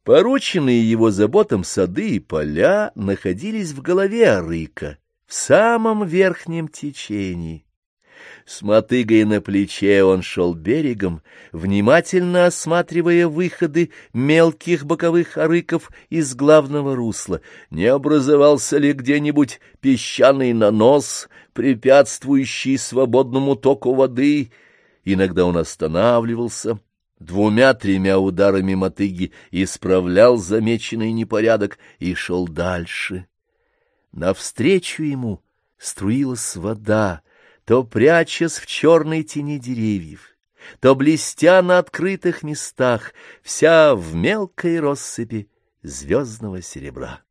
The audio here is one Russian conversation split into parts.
Порученные его заботам сады и поля находились в голове Арыка, в самом верхнем течении. С мотыгой на плече он шел берегом, внимательно осматривая выходы мелких боковых арыков из главного русла. Не образовался ли где-нибудь песчаный нанос, препятствующий свободному току воды? Иногда он останавливался, двумя-тремя ударами мотыги исправлял замеченный непорядок и шел дальше. Навстречу ему струилась вода, то прячась в черной тени деревьев, то блестя на открытых местах, вся в мелкой россыпи звездного серебра.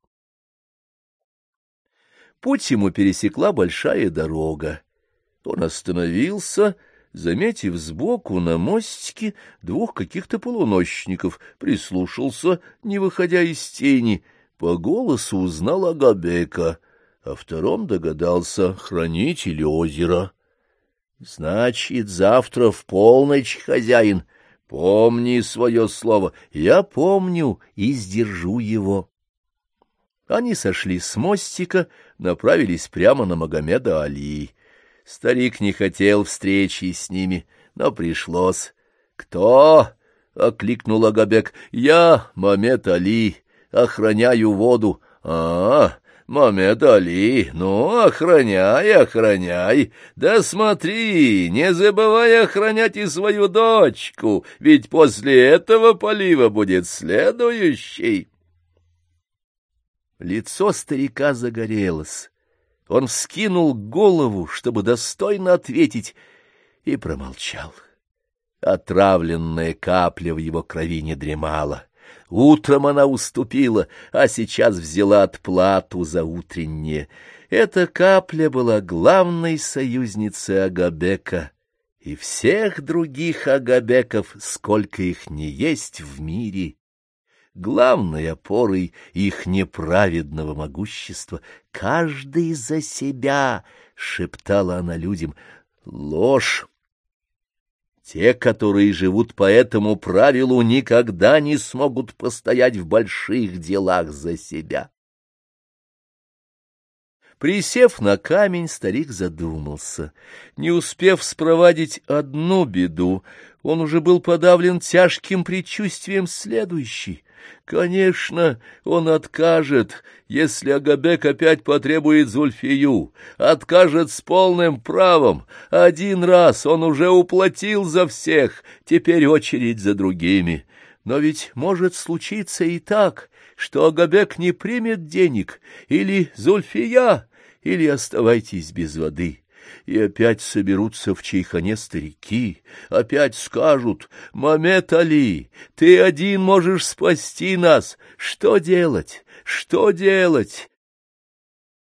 Путь ему пересекла большая дорога. Он остановился, заметив сбоку на мостике двух каких-то полунощников, прислушался, не выходя из тени, по голосу узнал Агабека, о втором догадался хранитель озера. Значит, завтра в полночь, хозяин, помни свое слово. Я помню и сдержу его. Они сошли с мостика, направились прямо на Магомеда Али. Старик не хотел встречи с ними, но пришлось. «Кто?» — окликнул Агабек. «Я, Мамед Али, охраняю воду». Мамед Али, ну, охраняй, охраняй. Да смотри, не забывай охранять и свою дочку, ведь после этого полива будет следующий». Лицо старика загорелось. Он вскинул голову, чтобы достойно ответить, и промолчал. Отравленная капля в его крови не дремала. Утром она уступила, а сейчас взяла отплату за утреннее. Эта капля была главной союзницей Агабека и всех других Агабеков, сколько их ни есть в мире, главной опорой их неправедного могущества. «Каждый за себя», — шептала она людям, — ложь. Те, которые живут по этому правилу, никогда не смогут постоять в больших делах за себя. Присев на камень, старик задумался. Не успев спровадить одну беду, он уже был подавлен тяжким предчувствием следующей. Конечно, он откажет, если Агабек опять потребует Зульфию, откажет с полным правом. Один раз он уже уплатил за всех, теперь очередь за другими. Но ведь может случиться и так, что Агабек не примет денег, или Зульфия, или оставайтесь без воды. И опять соберутся в чайхане старики, опять скажут: «Мамед Али, ты один можешь спасти нас. Что делать? Что делать?»